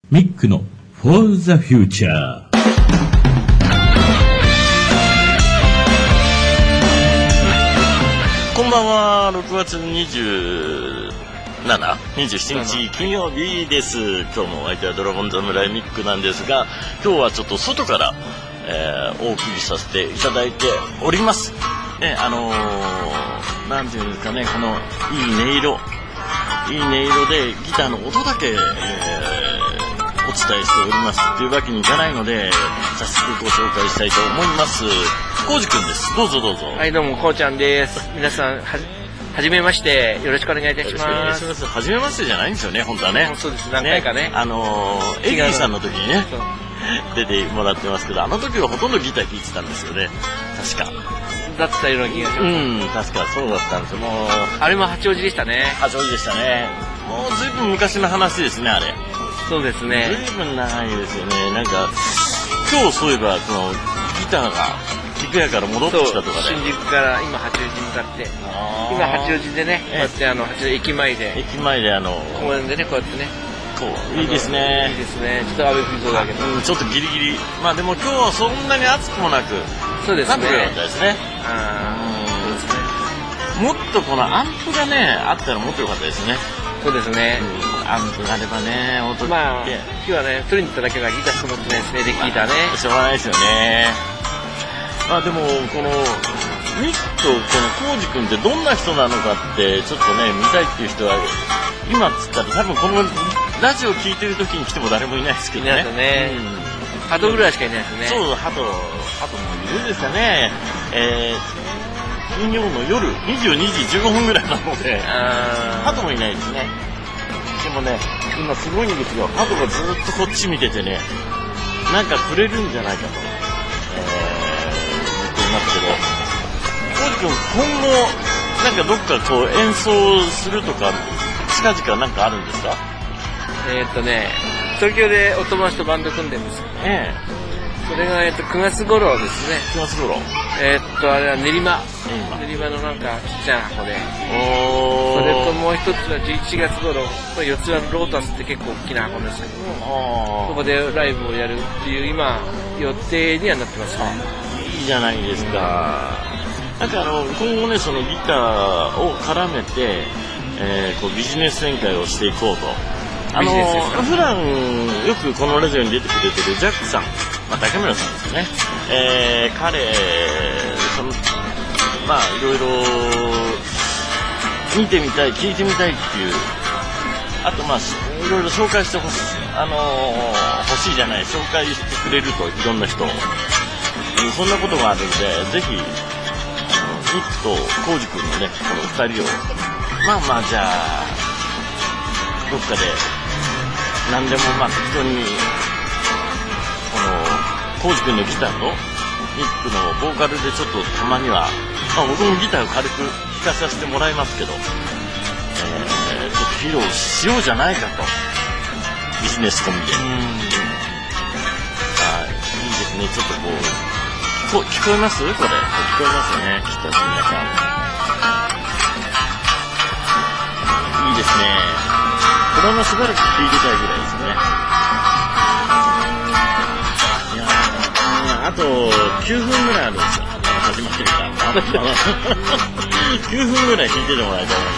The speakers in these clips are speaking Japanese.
ミックの For the Future。 こんばんは。6月27日金曜日です。今日もお相手はドラゴン侍ミックなんですが、今日はちょっと外から、お送りさせていただいております。なんていうんですかね、このいい音色でギターの音だけ、お伝えしておりますというわけにいかないので、早速ご紹介したいと思います。コウジくんです。どうぞ。 はい、どうも、こうちゃんです。皆さん、はじめまして。よろしくお願いいたします。 よろしくお願いします。はじめましてじゃないんですよね、本当はね。 そうです、何回かね。 エギーさんの時にね、出てもらってますけど、あの時はほとんどギター弾いてたんですよね。確か。 だったような気がします。 確かそうだったんですよ。もうあれも八王子でしたね。 八王子でしたね。もうずいぶん昔の話ですね、あれ。 そうですね。 ずいぶん長いですよね。なんか今日そういえばそのギターが菊屋から戻ってきたとかで、 新宿から今八王子に向かって、今八王子でね、こうやって八王子駅前で公園でね、こうやってね、 いいですね。 いいですね。ちょっと雨降りそうだけど、 ちょっとギリギリ。まあでも今日はそんなに暑くもなく、 そうですね。 なんとか良かったですね。 そうですね。 もっとこのアンプがねあったらもっと良かったですね。 そうですね。 アンプがあればね、音まあ今日はね、取りに行っただけがギターしか持ってないですね、デッキギターね。 しょうがないですよね。まあでもこのミックとこのコウジ君ってどんな人なのかってちょっとね見たいっていう人は今っつったら多分このラジオ聞いてる時に来ても誰もいないですけどね。 いないですね。ハトぐらいしかいないですね。 そう、ハトもいるですかね。金曜の夜22時15分ぐらいなので、ハトもいないですね。でもね、今すごいんですよ。ハトがずっとこっち見ててね、なんかくれるんじゃないかと、言っていますけど、コウジ君今後なんかどっかこう演奏するとか近々なんかあるんですか？ 東京でお友達とバンド組んでるんですよ。それが9月頃ですね。 9月頃。 あれは練馬のなんかちっちゃな箱で。それともう一つは11月頃、四つ葉のロータスって結構大きな箱ですけども、そこでライブをやるっていう今予定にはなってますね。 いいじゃないですか。なんか今後ねそのギターを絡めて、こうビジネス展開をしていこうと。普段よくこのラジオに出てくれてるジャックさん、竹村さんですよね。彼まあいろいろ見てみたい、聞いてみたいっていう、あとまあいろいろ紹介して欲しいじゃない、紹介してくれるといろんな人、そんなことがあるんで、ぜひミックとコウジ君のねこの2人をまあじゃあどっかで何でもまあ適当にコウジ君のギターとミックのボーカルでちょっとたまには、僕もギターを軽く弾かさせてもらいますけど、ちょっと披露しようじゃないかと、ビジネス込みで。いいですね。ちょっとこう聞こえます？これ聞こえますよね、きっと皆さん。いいですね。これもしばらく聴いてたいぐらいですね。あと9分ぐらいあるんですよ。始まってるから9分ぐらい弾いててもらいたいん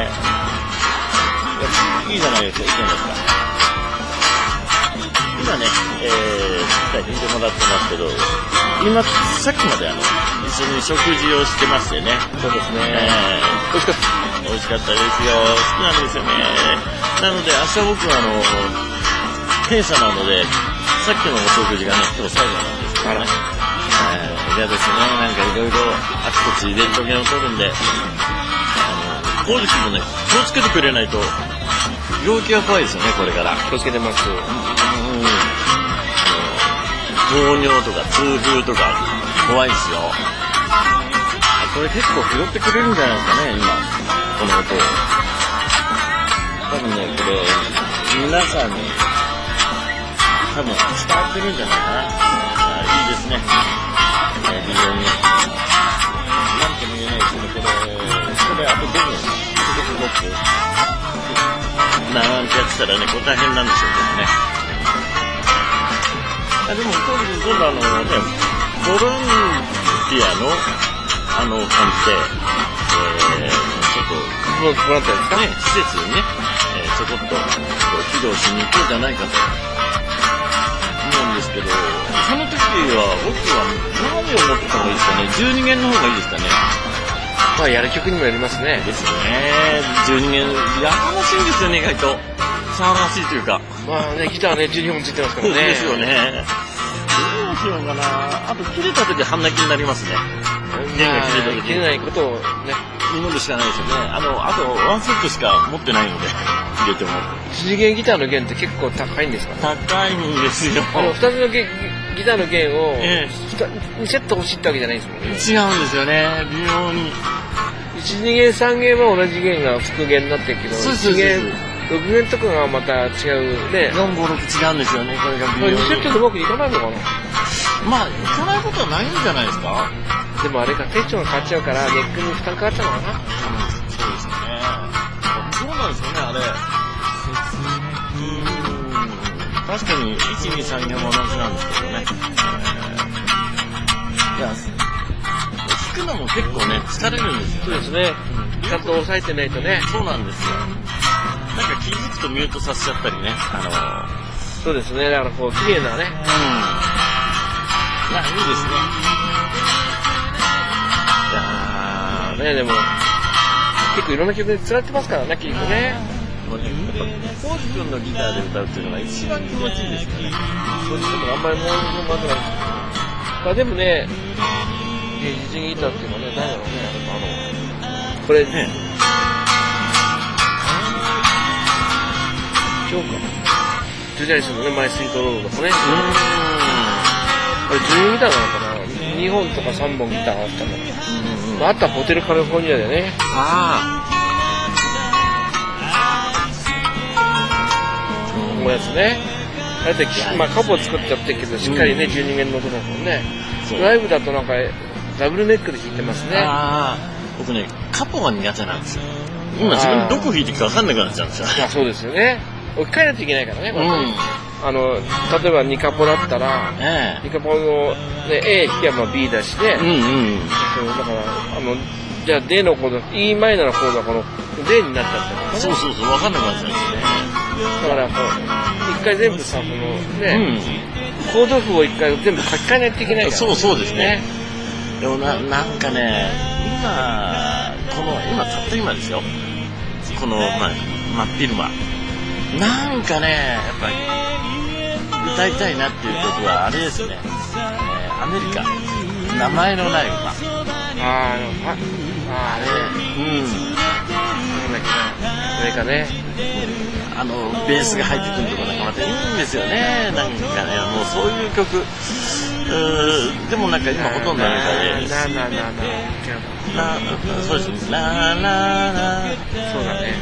ですけどね。いいじゃないですか、いいじゃないですか。今ね、弾いてもらってますけど、今さっきまで一緒に食事をしてましてね。 そうですね。 美味しかったですよ。好きなんですよね。なので明日僕は閉鎖なので、さっきのお食事がね今日最後なんですけどね。嫌ですね。なんかいろいろあちこちレントゲンを取るんで、コウジ君もね気をつけてくれないと病気が怖いですよね、これから。 気をつけてます。 糖尿とか痛風とか怖いですよ。これ結構拾ってくれるんじゃないですかね、今この音を。多分ねこれ皆さんに多分伝わってるんじゃないかな。いいですね。非常になんとも言えないですけど、これあと5分なんてやってたらね、これ大変なんでしょうけどね。 でも今度ね、ボランティアの感じで、ちょっとボランティアですかね、施設にね、ちょこっと披露しに行こうじゃないかと思うんですけど、その時は僕は何を持ってた方がいいですかね。12弦の方がいいですかね。 まあやる曲にもよりますね。 ですね。12弦、やかましいんですよね、意外と。騒がしいというか。 まあね、ギターね、12本ついてますからね。 ですよね。どうしようかな。あと切れた時半泣きになりますね。弦が切れた時。 切れないことをね。 祈るしかないですよね。あとワンセットしか持ってないので、入れても。 一次元ギターの弦って結構高いんですか？ 高いんですよ。 2つのギターの弦を2セット欲しいってわけじゃないんですもんね。 違うんですよね。微妙に。 1、2弦、3弦は同じ弦が復弦になってるけど、1弦、6弦とかがまた違うね。 4、5、6違うんですよね。これが微妙に。 2セットでうまくいかないのかな？ まあ、いかないことはないんじゃないですか？ でもあれか、テンションが変わっちゃうから、ネックに負担かかっちゃうのかな？ そうですよね。そうなんですよね、あれ。確かに、1、2、3弦も同じなんですけどね。いや、弾くのも結構ね、疲れるんですよ。 そうですね。ちゃんと押さえてないとね。 そうなんですよ。なんか気づくとミュートさせちゃったりね。 そうですね。だからこう、綺麗なね。 まあ、いいですね。 いやー、ね、でも、結構いろんな曲でつらってますからね、結構ね。 コージ君のギターで歌うっていうのが一番気持ちいいですよね。 そうですね。あんまりもうまくない。まあでもね、自陣ギターっていうのはね、何だろうね、これね、今日か。ジョジャリスのね、マイスイートロードとかね。これ自陣ギターなのかな？ 2 本とか3本ギターがあったんだから。あとはホテルカリフォルニアでね。こうやつね。あれって、まあカポ作っちゃってるけど、しっかりね、12弦の音だもんね。ライブだとなんか、ダブルネックで弾いてますね。 僕ね、カポが苦手なんですよ。今自分どこ弾いていくか分かんなくなっちゃうんですよ。 そうですよね。置き換えないといけないからね、例えば2カポだったら、2カポの、ね、A 弾けば B だしね。そうだから、じゃあ D のコード、E マイナーのコードはこの D になっちゃったのかな。 そう、分かんなくなっちゃうんですね。 だからこう、一回全部さ、ね、コード譜を一回全部書き換えないといけないから、ね。 そうですね。でもなんかね、今たった今ですよ。この、真っ昼間。なんかね、やっぱり、歌いたいなっていう曲はあれですね。アメリカ。名前のない歌。 あれ。それかね。 ベースが入ってくるところなんかまたいいんですよね。なんかね、もうそういう曲。でもなんか今ほとんどなんかね。そうですね。そうだね。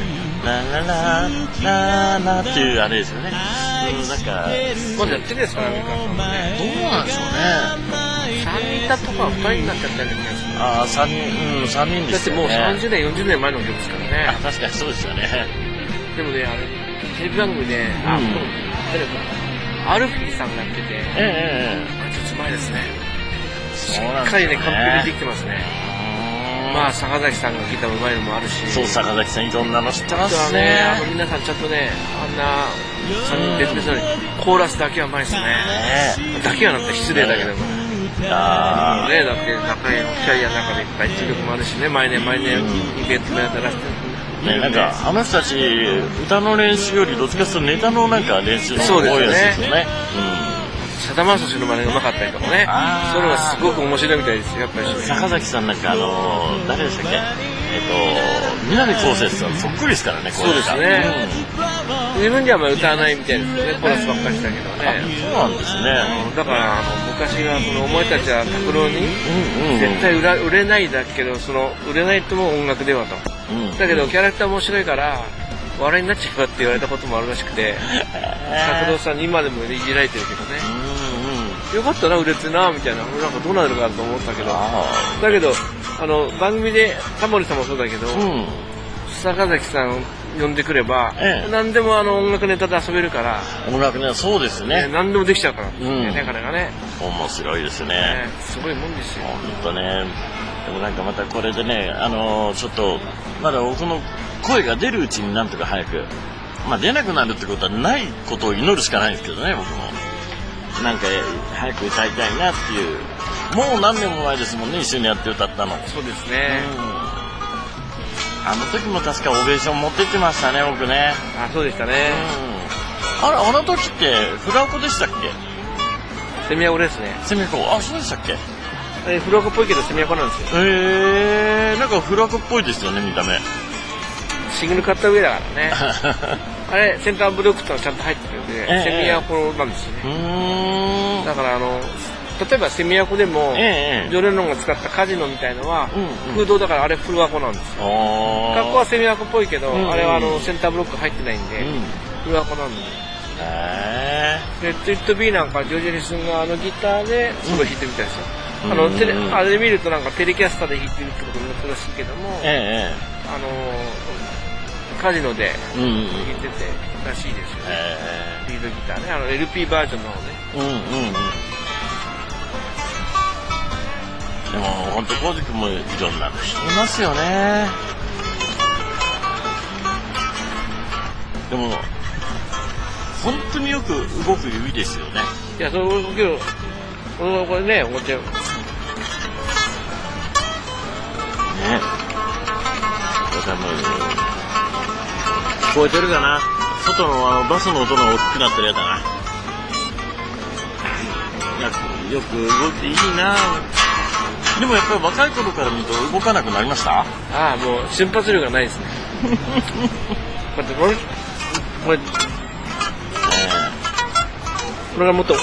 っていうあれですよね。なんか。 まだやってるんですか、アメリカさんもね。 どうなんでしょうね。 3人いたとか2人になっちゃったりね。 3人ですよね。 だってもう30年、40年前の曲ですからね。 確かにそうですよね。 でもね、テレビ番組で、誰か、アルフィーさんがやってて、ちょっと前ですね。しっかりね、完璧にできてますね。まあ、坂崎さんがギターうまいのもあるし。 そう、坂崎さんいろんなの知ってますね。 皆さんちゃんとね、あんな、別々にコーラスだけはうまいですね。だけはなんて失礼だけども。だって、中井のキャリアの中でいっぱい出力もあるしね、毎年イベントもやってらしてる。 なんか、あの人たち、歌の練習よりどっちかというとネタのなんか練習の方が多いですよね。 さだまさしの真似がうまかったりとかね。それがすごく面白いみたいですよ、やっぱり。 坂崎さんなんか誰でしたっけ？南こうせつさんそっくりですからね、 そうですね。自分ではあんまり歌わないみたいですね、コーラスばっかりしたけどね。 そうなんですね。 だから昔がお前たちは拓郎に絶対売れないだけど、売れないとも音楽ではと。だけどキャラクター面白いから笑いになっちゃうって言われたこともあるらしくて、拓郎さんに今でもいじられてるけどね。よかったな、売れてな、みたいな、なんかどうなるかと思ったけど。だけど、番組で、タモリさんもそうだけど、坂崎さん呼んでくれば、何でも音楽ネタで遊べるから。 音楽ネタ、そうですね。 何でもできちゃうからね、彼がね。 面白いですね。 すごいもんですよ。 ほんとね。でもなんかまたこれでね、ちょっと、まだ僕の声が出るうちになんとか早く、まあ出なくなるってことはないことを祈るしかないんですけどね、僕も。なんか早く歌いたいなっていう。もう何年も前ですもんね、一緒にやって歌ったの。 そうですね。 あの時も確かオベーション持ってってましたね、僕ね。 そうでしたね。 あの時ってフラコでしたっけ？ セミアコですね。 セミアコ、そうでしたっけ？ フラコっぽいけどセミアコなんですよ。 なんかフラコっぽいですよね、見た目。 シングルカット上だからね。あれ、センターブロックってのはちゃんと入ってるんで、セミアコなんですよね。だから例えばセミアコでも、ジョレノンが使ったカジノみたいのは、空洞だからあれフルアコなんですよ。格好はセミアコっぽいけど、あれはセンターブロック入ってないんで、フルアコなんで。で、トゥイット B なんかジョージ・リスンがギターですごい弾いてるみたいですよ。あれ見るとなんかテレキャスターで弾いてるってことになったらしいけども、カジノで弾いててらしいですよね。リードギターね、LP バージョンの方ね。 でも本当コウジ君もいろんなの弾きますよね。でも本当によく動く指ですよね。 いや、その動きをこれね、思っちゃう。ね。 聞こえてるかな。外のバスの音が大きくなってるやつだな。よく動いていいな。でもやっぱり若い頃から見ると動かなくなりました？ もう瞬発力がないですね。これがもっと。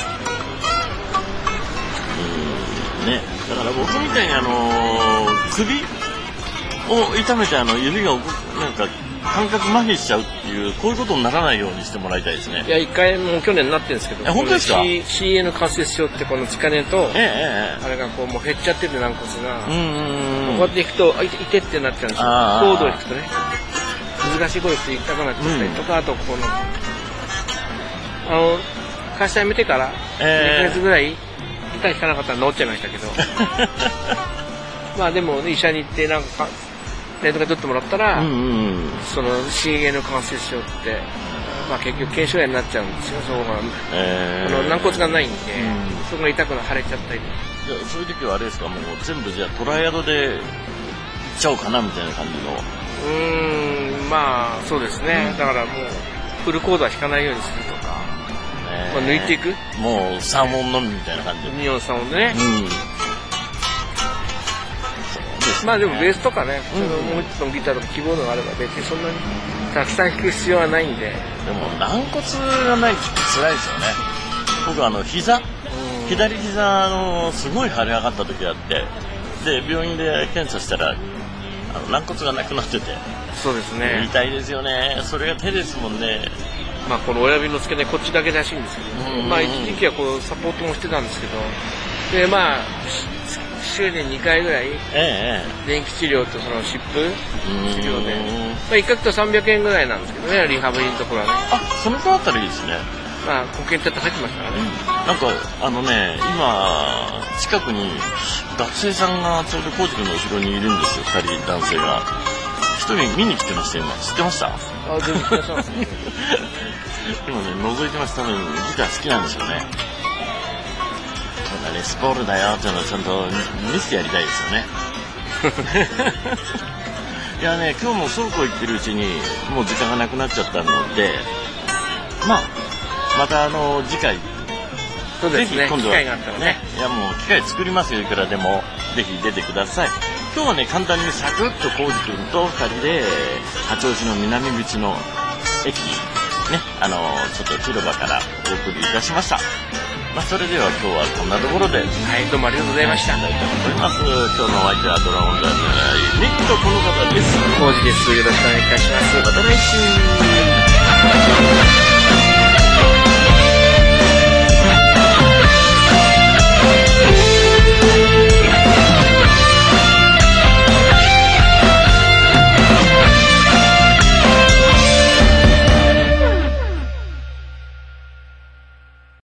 ね、だから僕みたいに首を痛めて指がなんか感覚麻痺しちゃうっていう、こういうことにならないようにしてもらいたいですね。 いや、一回もう去年なってるんですけど。 本当ですか？ CN 関節症ってこの疲れと、あれがこうもう減っちゃってて軟骨が、こうやっていくといてってなっちゃうんですよ。コードを引くとね、難しい声して痛くなっちゃったりとか、あとこの会社辞めてから2ヶ月ぐらいギター弾かなかったら治っちゃいましたけど、まあでも医者に行ってなんかレントゲン取ってもらったら、その CN 関節症って、まあ結局腱鞘炎になっちゃうんですよ。そう軟骨がないんで、そこが痛く腫れちゃったり。 そういう時はあれですか、もう全部じゃあトライアドでいっちゃおうかなみたいな感じの。 まあそうですね。だからもうフルコードは弾かないようにするとか、抜いていく。 もう3音のみみたいな感じで。 2音3音でね。まあでもベースとかね、もう一つのギターとかキーボードがあれば別にそんなにたくさん弾く必要はないんで。 でも軟骨がないって辛いですよね。僕左膝すごい腫れ上がった時があって、で病院で検査したら軟骨がなくなってて。 そうですね。 痛いですよね。それが手ですもんね。 まあこの親指の付け根こっちだけらしいんですけど、まあ一時期はこうサポートもしてたんですけど、でまあ週に2回ぐらい電気治療とその湿布治療で、まあ1回と300円ぐらいなんですけどね、リハビリのところはね。 そのくらいだったらいいですね。 まあ保険って入ってますからね。 なんか今近くに学生さんがちょうどコウジ君の後ろにいるんですよ。2人男性が1人見に来てました。今知ってました？ 全然知ってました。 今ね覗いてました。多分ギター好きなんでしょうね。レスポールだよっていうのをちゃんと見せてやりたいですよね。いやね、今日も倉庫行ってるうちにもう時間がなくなっちゃったので、また次回、 そうですね、 ぜひ今度は機会があったらね。 いやもう機会作りますよ。いくらでもぜひ出てください。今日はね簡単にサクッとコウジ君と2人で八王子の南口の駅ね、ちょっと広場からお送りいたしました。それでは今日はこんなところで、 どうもありがとうございました。 今日のお相手はドラゴンズニックとこの方です。 コウジです。よろしくお願いいたします。 また来週。